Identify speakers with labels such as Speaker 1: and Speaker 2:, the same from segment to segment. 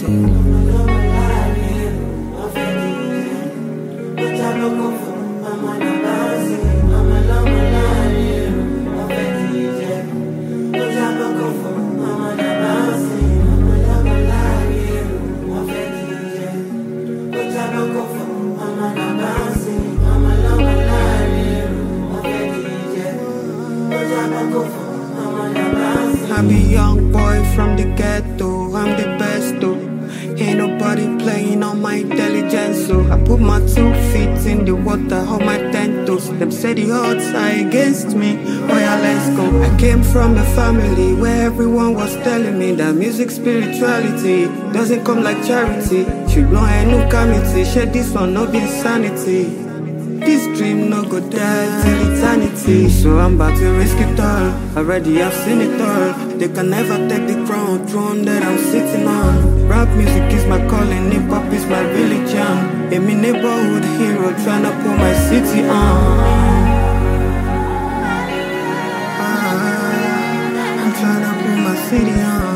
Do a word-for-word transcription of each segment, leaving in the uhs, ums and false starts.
Speaker 1: I'm a young boy from the ghetto, I'm the best though. Ain't nobody playing on my intelligence, so I put my two feet in the water, on my ten toes. Them say the odds are against me, oh yeah, let's go. I came from a family where everyone was telling me that music spirituality doesn't come like charity. Ṣùgbọ́n ẹnu ká mi ti ṣe this one no be insanity. This dream no go die till eternity. So I'm about to risk it all. Already I've seen it all. They can never take the crown, throne that I'm sitting on. Rap music is my calling, hip hop is my religion. I'm a neighborhood hero trying to put my city on. Ah, I'm trying to put my city on.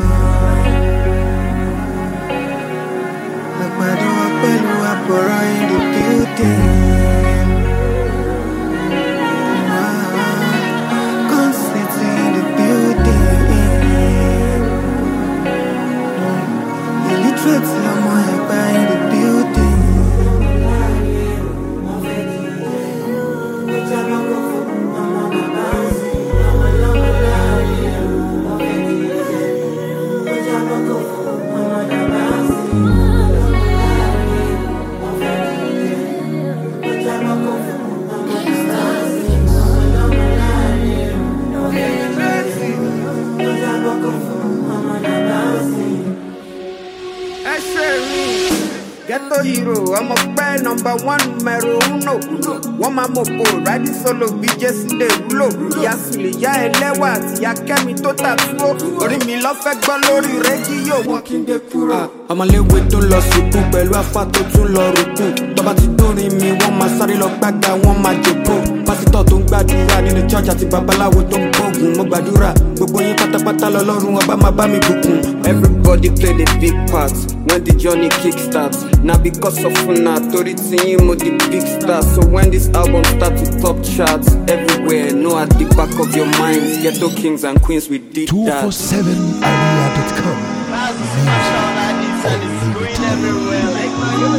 Speaker 1: Like my door, Pelu, Apora in the building. Ghetto hero, I'm a bad number one, numero uno. One man mopo, riding solo, be just in the rulo. Yasuli, ya elewa, ya kemi tota tuo. Ori mi lo fe gbo lori radio, walking the kuro. I'm a lewe to lo suku, belu afa to tun lo ruku. Toba ti dori mi, won ma sari lo gbagba, won ma joko. Pásítọ̀ tó ń gbàdúrà nínú church àti babaláwo tó ń gbógun. Mo gbàdúrà, gbogbo yín pátápátá lọ́lọ́run ọba máa bá mi bùkún. Everybody play the big part when the journey kickstarts. Now because of una, tori tiyin mo the big star. So when this album start to top charts everywhere, know at the back of your minds, Ghetto Kings and Queens, we did
Speaker 2: two
Speaker 1: that.
Speaker 2: four seven area dot com.
Speaker 3: Everywhere, like